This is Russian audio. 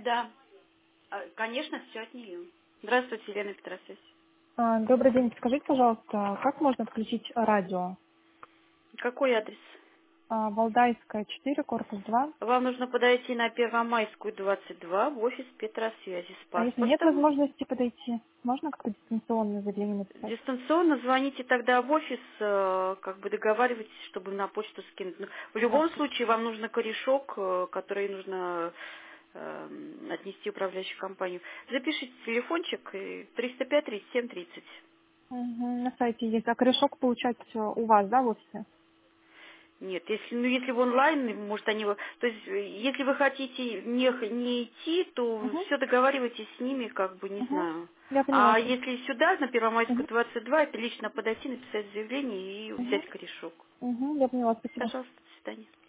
Да, конечно, все от нее. Здравствуйте, Елена Петросвязь. Добрый день. Скажите, пожалуйста, как можно отключить радио? Какой адрес? Валдайская, 4, корпус 2. Вам нужно подойти на Первомайскую, 22, в офис Петросвязи с А если нет паспортом. возможности подойти, можно как-то дистанционное заявление написать? Дистанционно звоните тогда в офис, как бы договаривайтесь, чтобы на почту скинуть. Но в любом Хорошо. случае вам нужно корешок, который нужно отнести в управляющую компанию. Запишите телефончик 305-37-30. Мгм, на сайте есть. А корешок получать у вас, да, в офисе? Нет, если в онлайн, может они то есть, если вы хотите не идти, то Угу. все договаривайтесь с ними, как бы, не Угу. знаю. Я А поняла. если сюда, на Первомайскую Угу. 22, это лично подойти, написать заявление и Угу. взять корешок. Угу. Я поняла. Спасибо. Пожалуйста, до свидания.